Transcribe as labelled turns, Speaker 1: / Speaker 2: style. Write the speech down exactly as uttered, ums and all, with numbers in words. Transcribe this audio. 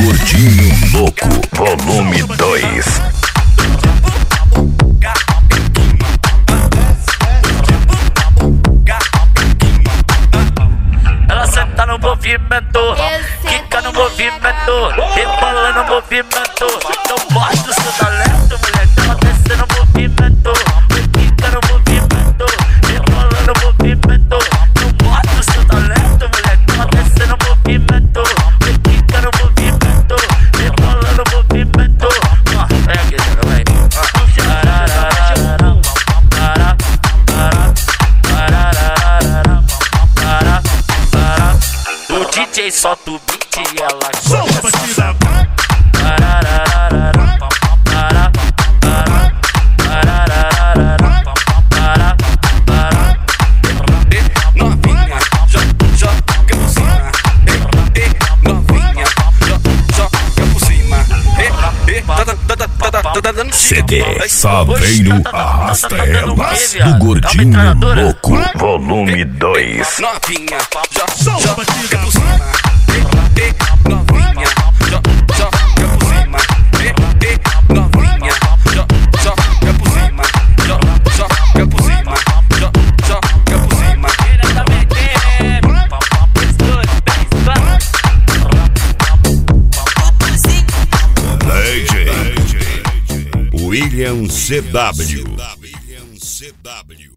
Speaker 1: Gordinho Louco, volume dois.
Speaker 2: Ela senta no movimento, quica no movimento, rebola no movimento. Não mostra o seu talento, moleque. Ela desce no movimento, quica no movimento, rebola no movimento. Não mostra o seu talento, moleque. Ela desce no movimento, quica no movimento, rebola no movimento. É aqui, vai. O D J solta o beat e ela começa a
Speaker 3: novinha, joga por cima. Novinha, joga por cima. Tá dando
Speaker 1: C D Saveiro Arrasta Elas, do Gordinho Louco, volume dois.
Speaker 3: novinha, joga por cima. Novinha, joga por cima. Novinha, joga por cima. Joga por cima. Joga por cima.
Speaker 1: D J William C W.